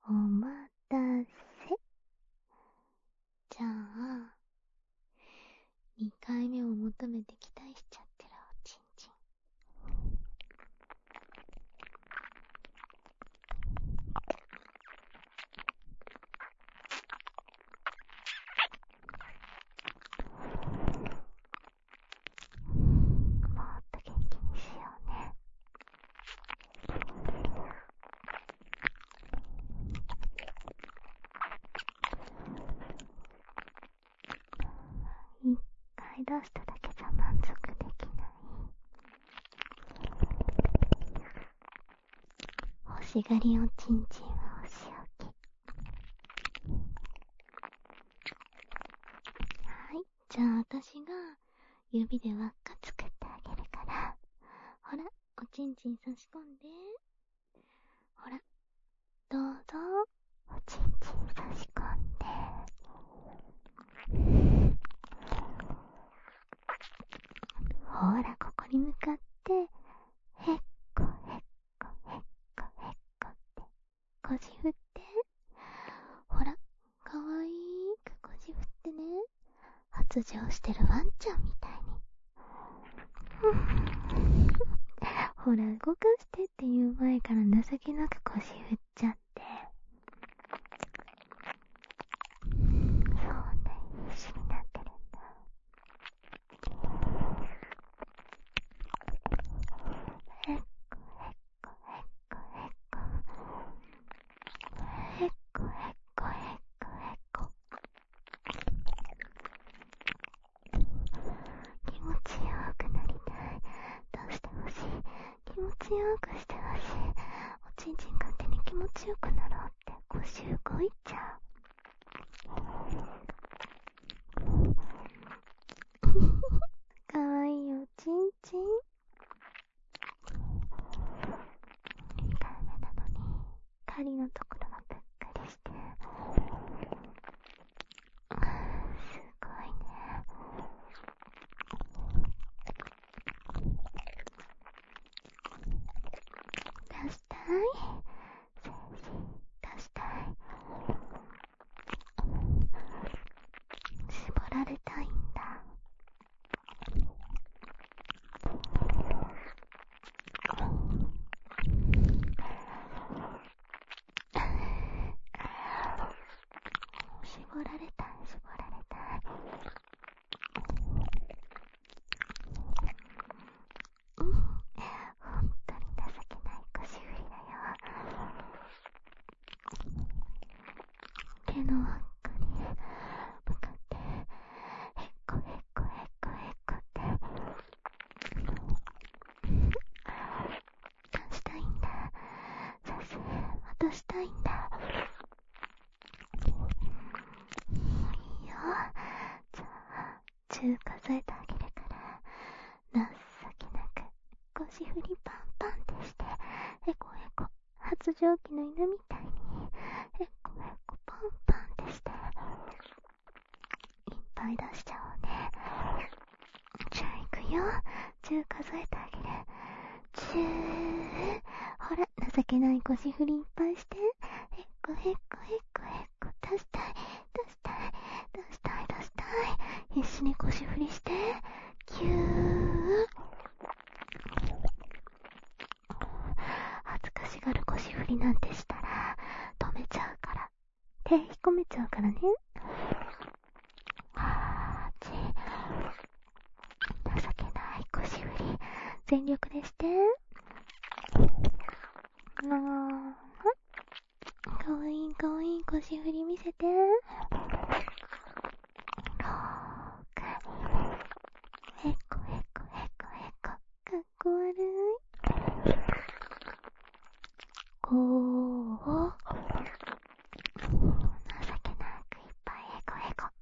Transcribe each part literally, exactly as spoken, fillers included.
お待たせ。じゃあ、にかいめを求めて期待しちゃってるおちんちん。もっと元気にしようね。一回出しただけじゃ満足できない。欲しがりおちんちんはお仕置き。はい、じゃあ私が指で輪っか作ってあげるから、ほら、おちんちん差し込んで。ほら、どうぞ、おちんちん差し込んで。ほら、ここに向かって、へっこへっこへっこへっこって腰振って。ほら、かわいく腰振ってね。発情してるワンちゃんみたいに。ほら、動かしてって言う前から情けなく腰振っちゃって。そんなに必死になってるんだ。へっこへっこへっこへっこへっこへっこへっこへっこ。気持ちよくなりたい。どうしてほしい。気持ちよくしてほしい。おちんちん勝手に気持ちよくなろうって腰動いちゃう。かわいいおちんちん。にかいめなのに狩りのところがぷっくりして、すごいね。出したい。精子出したい。絞られたいんだ。絞られたい、絞られたい。うん、ほんとに情けない腰振りだよ。手の輪っかに向かってへっこへっこへっこへっこって出したいんだ。させ渡したいんだ。いいよ。じゃあじゅう数えてあげるから、情けなく腰振りパンパンってして、へこへこ発情期の犬みたいにへこへこパンパンってして、いっぱい出しちゃおうね。じゃあいくよ。じゅう数えてあげる。じゅう。ほら、情けない腰振りいっぱいして。へっこへっこへっこへっこ。出したい出したい出したい出したい。必死に腰振りして。ぎゅー。恥ずかしがる腰振りなんてしたら止めちゃうから、手引っ込めちゃうからね。はーち。情けない腰振り全力でして。あー、かわいいかわいい腰振り見せて。ろーく。へっこへっこへっこへっこ。かっこ悪い。ごー。情けなくいっぱいへこへこ。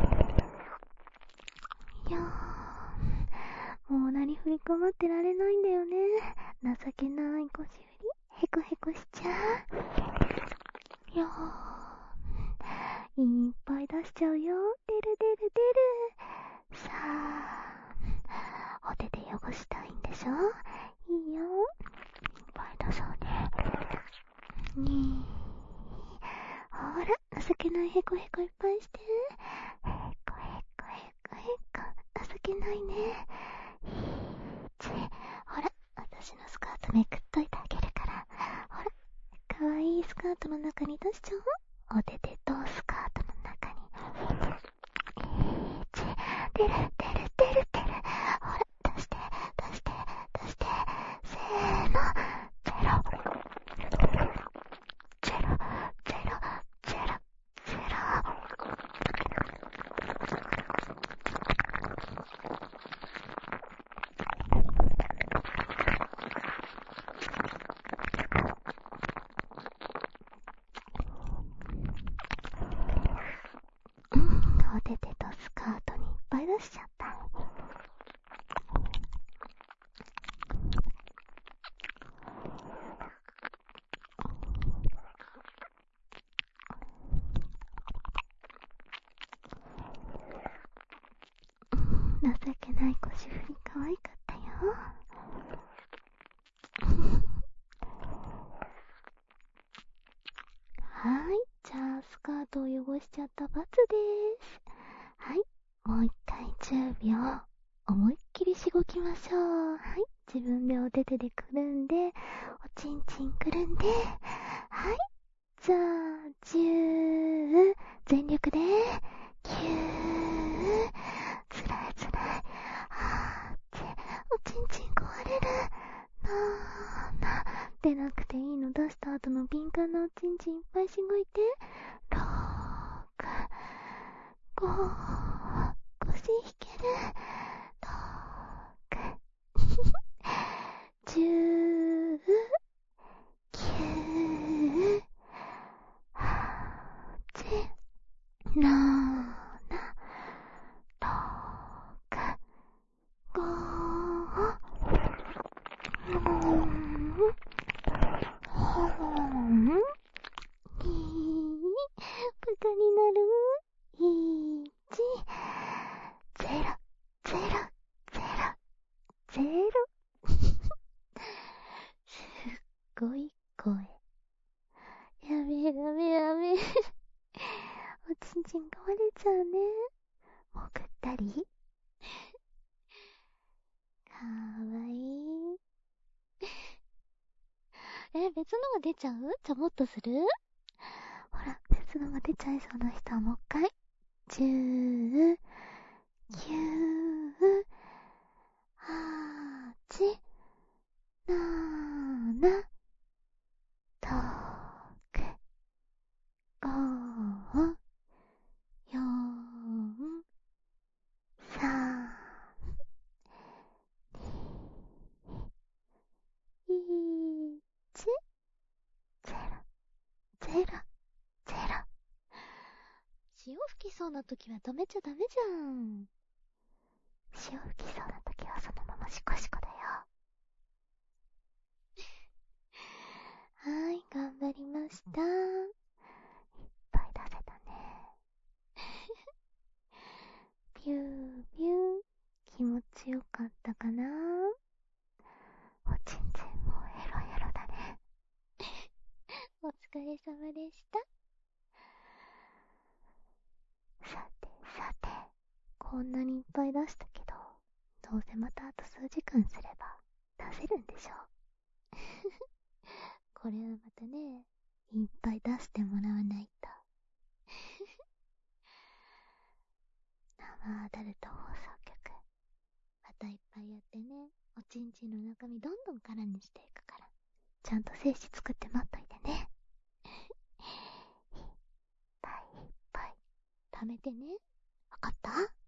いやー、もう何振り込まってられないんだよね。情けない腰振りへこへこしちゃう。いやー、いっぱい出しちゃうよ。出る出る出る。さあ、お手で汚したいんでしょ。いいよ。いっぱい出そうね。にへこへこいっぱいして。へこへこへこへこ。情けないね。ち、ほら、私のスカートめくっといてあげるから。ほら、かわいいスカートの中に出しちゃおう。お手手とスカートの中に。ち、出る出る出る出る。ほら、出して出して出して。せーの。ゼロゼロゼロゼロゼロ。うん、お手手とスカートにいっぱい出しちゃった。情けない腰振り可愛かったよ。はい、じゃあスカートを汚しちゃった罰です。はい、もう一回じゅうびょう思いっきりしごきましょう。はい、自分でお手手でくるんで、おちんちんくるんで、はい、じゃあじゅう全力できゅう、つらいつらい、はーっておちんちん壊れるなーな。出なくていいの出した後の敏感なおちんちんいっぱいしごいて。ろく、ご、腰引ける。ろく、じゅう、きゅう、はち、なな、ろく、ご、よん、ほん、に、バカになる。いち、ゼロ、ゼロ、ゼロ、ゼロ。すっごい声。やべえやべえやべえ。おちんちん壊れちゃうね。もぐったりかわいい。え、別のが出ちゃう？じゃあもっとする？ほら、別のが出ちゃいそうな人はもう一回。じゅう、きゅう、はち、なな、ろく、ご、よん、さん、に、いち、ゼロ、ゼロ、ゼロ。潮吹きそうな時は止めちゃダメじゃん。潮吹きそうな時はそのままシコシコだよ。はい、頑張りました。いっぱい出せたね。ピューピュー。気持ちよかったかな？おちんちんもヘロヘロだね。お疲れ様でした。さてさて、こんなにいっぱい出したけど、どうせまたあと数時間すれば出せるんでしょう。これはまたね、いっぱい出してもらわないと。生アダルト放送局、またいっぱいやってね、おちんちんの中身どんどん空にしていくから、ちゃんと精子作って待っといてね。いっぱいいっぱい貯めてね。わかった？